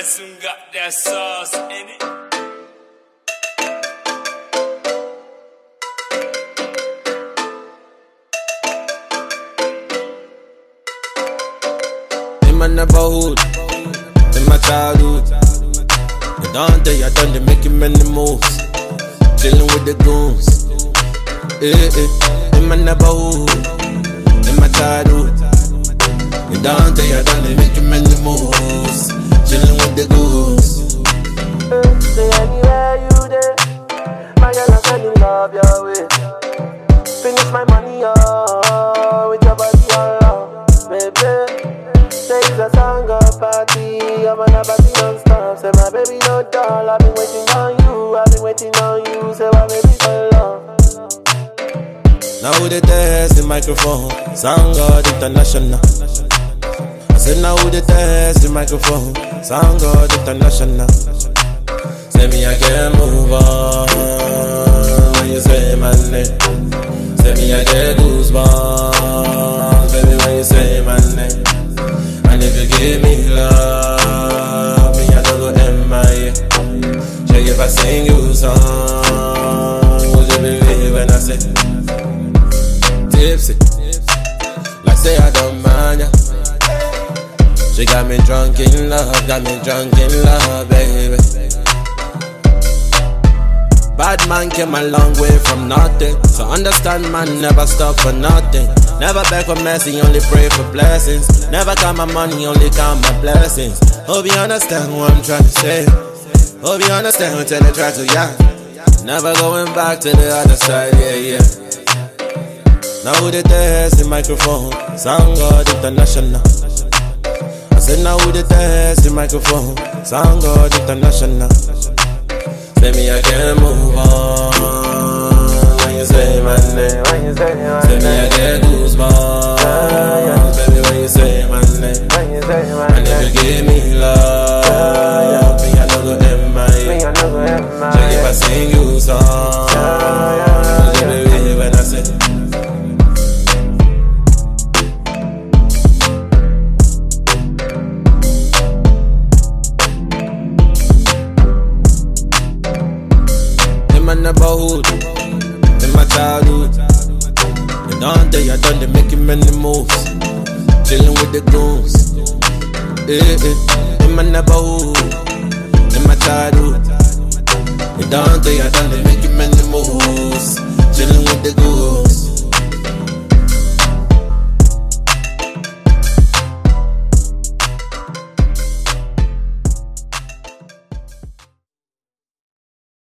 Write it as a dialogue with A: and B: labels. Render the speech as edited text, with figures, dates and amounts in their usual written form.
A: soon got that sauce in it.
B: In my neighborhood, in my childhood, and all day I done they making many moves, chilling with the goons. In my neighborhood, in my childhood, and all day I done they making many moves, chilling with the goons.
C: Say anywhere you there, my girl I'm sending love your way. Finish my money with your body all baby. Say it's a song of party, I'm on a party non-stop. Say my baby no doll, I've been waiting on you, I've been waiting on you. Say my baby so long.
B: Now who they test the microphone, Sound God International. I said now who they test the microphone, Sound God International. Say me I can't move on when you say my name. Say me I get goosebumps, baby, when you say my name. And if you give me love, me I don't go MIA. Check if I sing you a song, would you believe when I say tipsy? Like say I don't mind ya. She got me drunk in love, baby. Bad man came a long way from nothing, so understand man never stop for nothing. Never beg for mercy, only pray for blessings. Never count my money, only count my blessings. Hope you understand what I'm trying to say. Hope you understand what I try to, yeah. Never going back to the other side, yeah. Now who they test the microphone, Sound God International. I said now who they test the microphone, Sound God International. Say me I can't move on when you say my name. Say me I get goosebumps, baby, when you say my name. And if you give me love, me I don't go MIA. Check if I sing you a song, would you believe when I say in my neighborhood, in my childhood, and all day I done they making many moves, chilling with the goons. In my neighborhood, in my childhood, and all day I done they making many moves, chilling with the goons.